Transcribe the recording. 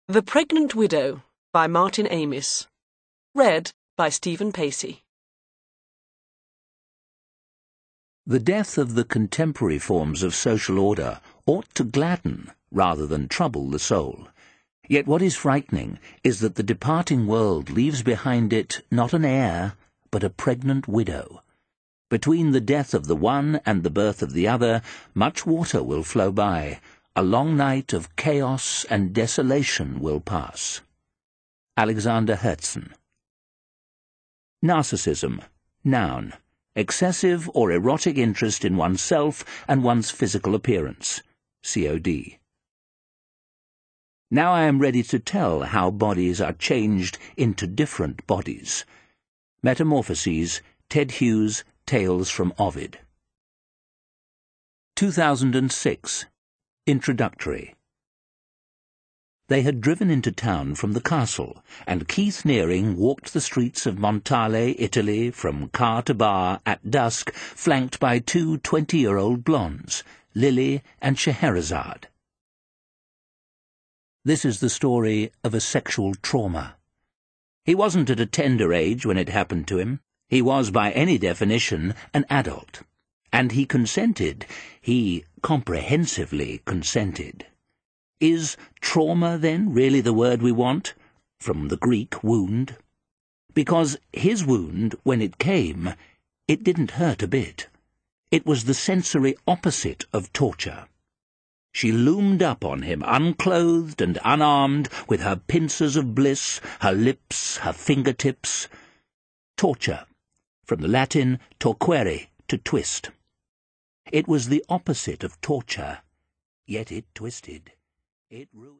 The Pregnant Widow by Martin Amis. Read by Stephen Pacey. The death of the contemporary forms of social order ought to gladden rather than trouble the soul. Yet what is frightening is that the departing world leaves behind it not an heir, but a pregnant widow. Between the death of the one and the birth of the other, much water will flow by. A long night of chaos and desolation will pass. Alexander Herzen. Narcissism. Noun. Excessive or erotic interest in oneself and one's physical appearance. C.O.D. Now I am ready to tell how bodies are changed into different bodies. Metamorphoses, Ted Hughes, Tales from Ovid. 2006. Introductory. They had driven into town from the castle, and Keith Nearing walked the streets of Montale, Italy, from car to bar at dusk, flanked by two 20-year-old blondes, Lily and Scheherazade. This is the story of a sexual trauma. He wasn't at a tender age when it happened to him. He was, by any definition, an adult. And he consented. He comprehensively consented. Is trauma, then, really the word we want? From the Greek wound. Because his wound, when it came, it didn't hurt a bit. It was the sensory opposite of torture. She loomed up on him, unclothed and unarmed, with her pincers of bliss, her lips, her fingertips. Torture. From the Latin torquere, to twist. It was the opposite of torture, yet it twisted. It ruined.